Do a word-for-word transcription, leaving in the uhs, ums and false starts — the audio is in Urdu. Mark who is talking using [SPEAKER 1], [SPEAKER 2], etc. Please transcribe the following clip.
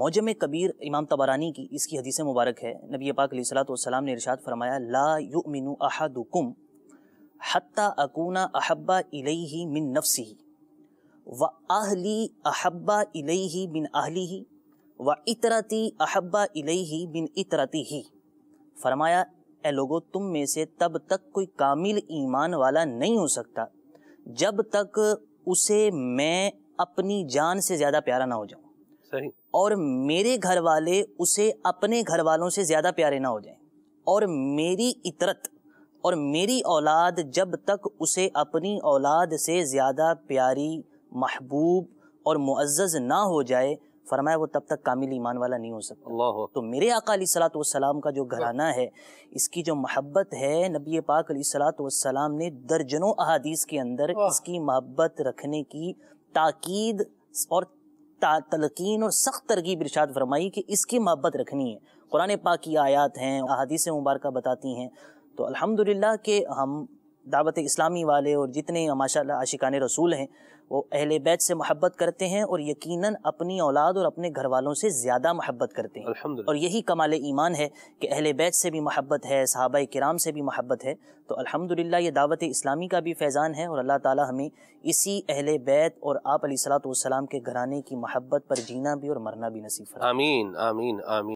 [SPEAKER 1] معجم کبیر امام طبرانی کی اس کی حدیث مبارک ہے، نبی پاک علیہ الصلوۃ والسلام نے ارشاد فرمایا لا یؤمن احدکم حتی اکون احب الیہ من نفسہ واہلی احب الیہ من اہلہ وعطرتی احب الیہ من عطرتہ۔ فرمایا اے لوگو تم میں سے تب تک کوئی کامل ایمان والا نہیں ہو سکتا جب تک اسے میں اپنی جان سے زیادہ پیارا نہ ہو جاؤں،
[SPEAKER 2] صحیح،
[SPEAKER 1] اور میرے گھر والے اسے اپنے گھر والوں سے زیادہ پیارے نہ ہو جائیں، اور میری عطرت اور میری اولاد جب تک اسے اپنی اولاد سے زیادہ پیاری، محبوب اور معزز نہ ہو جائے، فرمایا وہ تب تک کامل ایمان والا نہیں ہو سکتا۔
[SPEAKER 2] اللہ
[SPEAKER 1] تو میرے آقا علیہ الصلوۃ والسلام کا جو گھرانہ ہے، اس کی جو محبت ہے، نبی پاک علیہ الصلوۃ والسلام نے درجنوں احادیث کے اندر اس کی محبت رکھنے کی تاکید اور تلقین اور سخت ترغیب ارشاد فرمائی کہ اس کی محبت رکھنی ہے۔ قرآن پاک کی آیات ہیں، احادیث مبارکہ بتاتی ہیں۔ تو الحمدللہ کہ ہم دعوت اسلامی والے اور جتنے ماشاءاللہ عاشقان رسول ہیں وہ اہل بیت سے محبت کرتے ہیں، اور یقیناً اپنی اولاد اور اپنے گھر والوں سے زیادہ محبت کرتے ہیں، اور یہی کمال ایمان ہے کہ اہل بیت سے بھی محبت ہے، صحابہ کرام سے بھی محبت ہے۔ تو الحمدللہ یہ دعوت اسلامی کا بھی فیضان ہے، اور اللہ تعالی ہمیں اسی اہل بیت اور آپ علیہ الصلوۃ والسلام کے گھرانے کی محبت پر جینا بھی اور مرنا بھی نصیب فرمائے۔
[SPEAKER 2] آمین آمین آمین۔